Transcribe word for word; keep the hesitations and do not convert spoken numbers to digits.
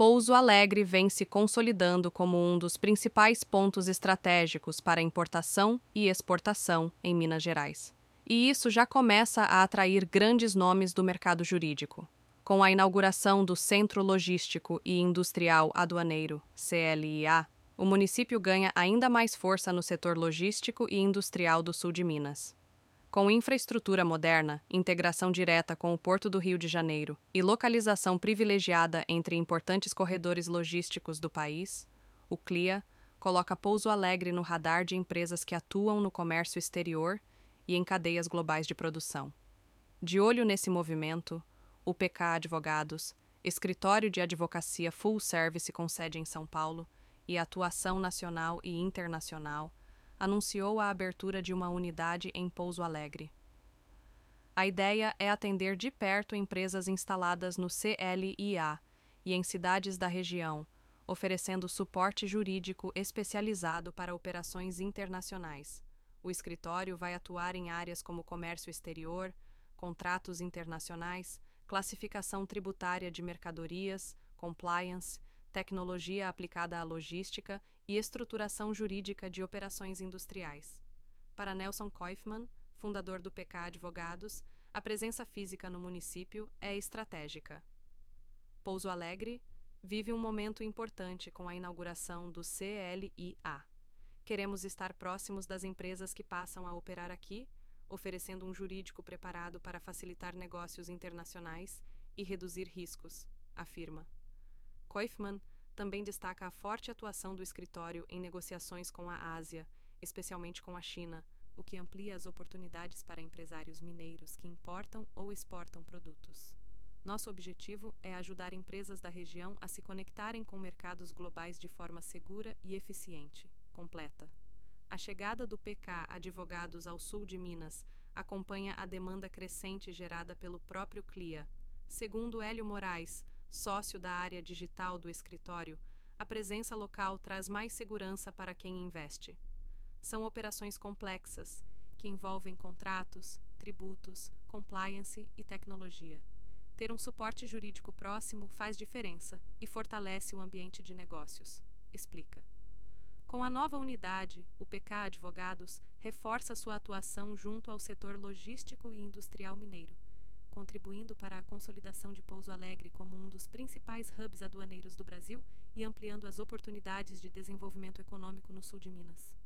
Pouso Alegre vem se consolidando como um dos principais pontos estratégicos para importação e exportação em Minas Gerais. E isso já começa a atrair grandes nomes do mercado jurídico. Com a inauguração do Centro Logístico e Industrial Aduaneiro, C L I A, o município ganha ainda mais força no setor logístico e industrial do sul de Minas. Com infraestrutura moderna, integração direta com o Porto do Rio de Janeiro e localização privilegiada entre importantes corredores logísticos do país, o C L I A coloca Pouso Alegre no radar de empresas que atuam no comércio exterior e em cadeias globais de produção. De olho nesse movimento, o P K Advogados, escritório de advocacia full service com sede em São Paulo e atuação nacional e internacional, anunciou a abertura de uma unidade em Pouso Alegre. A ideia é atender de perto empresas instaladas no C L I A e em cidades da região, oferecendo suporte jurídico especializado para operações internacionais. O escritório vai atuar em áreas como comércio exterior, contratos internacionais, classificação tributária de mercadorias, compliance, tecnologia aplicada à logística e estruturação jurídica de operações industriais. Para Nelson Koifman, fundador do P K Advogados, a presença física no município é estratégica. Pouso Alegre vive um momento importante com a inauguração do C L I A. Queremos estar próximos das empresas que passam a operar aqui, oferecendo um jurídico preparado para facilitar negócios internacionais e reduzir riscos, afirma. Koifman também destaca a forte atuação do escritório em negociações com a Ásia, especialmente com a China, o que amplia as oportunidades para empresários mineiros que importam ou exportam produtos. Nosso objetivo é ajudar empresas da região a se conectarem com mercados globais de forma segura e eficiente, completa. A chegada do P K Advogados ao sul de Minas acompanha a demanda crescente gerada pelo próprio C L I A. Segundo Hélio Moraes, sócio da área digital do escritório, a presença local traz mais segurança para quem investe. São operações complexas, que envolvem contratos, tributos, compliance e tecnologia. Ter um suporte jurídico próximo faz diferença e fortalece o ambiente de negócios, explica. Com a nova unidade, o P K Advogados reforça sua atuação junto ao setor logístico e industrial mineiro, contribuindo para a consolidação de Pouso Alegre como um dos principais hubs aduaneiros do Brasil e ampliando as oportunidades de desenvolvimento econômico no sul de Minas.